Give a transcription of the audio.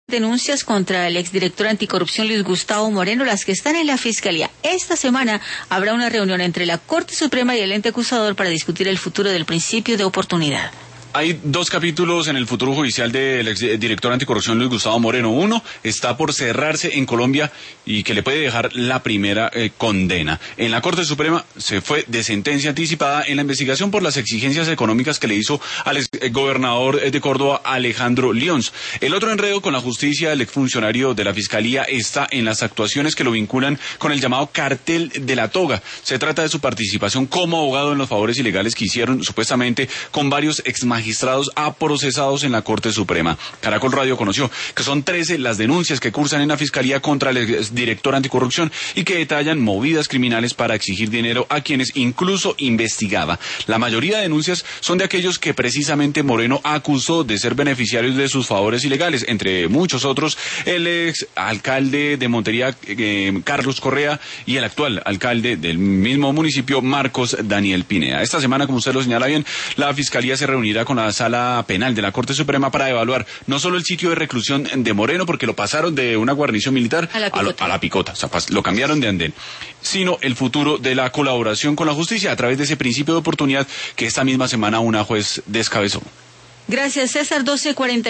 Denuncias contra el exdirector anticorrupción Luis Gustavo Moreno, las que están en la Fiscalía. Esta semana habrá una reunión entre la Corte Suprema y el ente acusador para discutir el futuro del principio de oportunidad. Hay dos capítulos en el futuro judicial del exdirector anticorrupción Luis Gustavo Moreno. Uno está por cerrarse en Colombia y que le puede dejar la primera condena. En la Corte Suprema se fue de sentencia anticipada en la investigación por las exigencias económicas que le hizo al gobernador de Córdoba, Alejandro Lions. El otro enredo con la justicia del exfuncionario de la Fiscalía está en las actuaciones que lo vinculan con el llamado cartel de la toga. Se trata de su participación como abogado en los favores ilegales que hicieron supuestamente con varios exmagistrados procesados en la Corte Suprema. Caracol Radio conoció que son 13 las denuncias que cursan en la Fiscalía contra el director anticorrupción y que detallan movidas criminales para exigir dinero a quienes incluso investigaba. La mayoría de denuncias son de aquellos que precisamente Moreno acusó de ser beneficiarios de sus favores ilegales, entre muchos otros el ex alcalde de Montería, Carlos Correa, y el actual alcalde del mismo municipio, Marcos Daniel Pineda. Esta semana, como usted lo señala bien, la Fiscalía se reunirá con la Sala Penal de la Corte Suprema para evaluar no solo el sitio de reclusión de Moreno, porque lo pasaron de una guarnición militar a la picota, o sea, lo cambiaron de andén, sino el futuro de la colaboración con la justicia a través de ese principio de oportunidad que esta misma semana una juez descabezó. Gracias, César. 12:40.